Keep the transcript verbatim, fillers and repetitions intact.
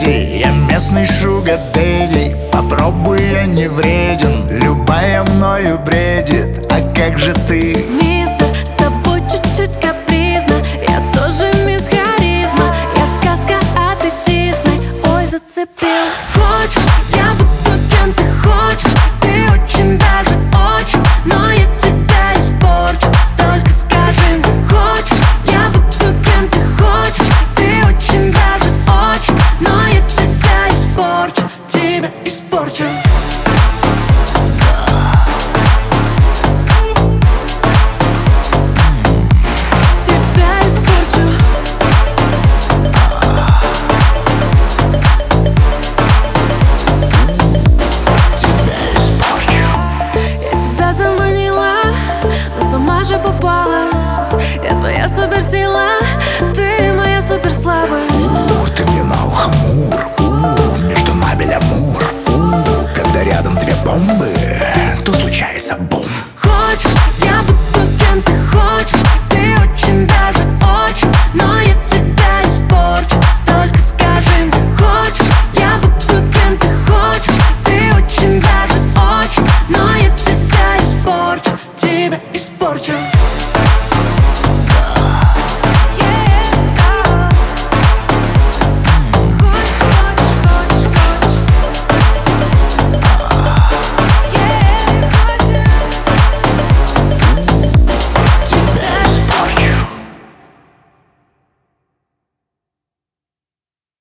леди, я местный шугар дэдди. Попробуй, я не вреден, любая мною бредит. А как же ты? Мистер, с тобой чуть-чуть капризно. Я тоже мисс харизма. Я сказка, а ты Дисней. Ой, зацепил. Хочешь, я буду кем ты хочешь. Ты очень даже очень, но я тебя испорчу. Только скажи мне, хочешь, я буду кем ты хочешь. Ты очень даже очень, но я тебя испорчу. Тебя испорчу. Сама же попалась. Я твоя суперсила, ты моя суперслабость.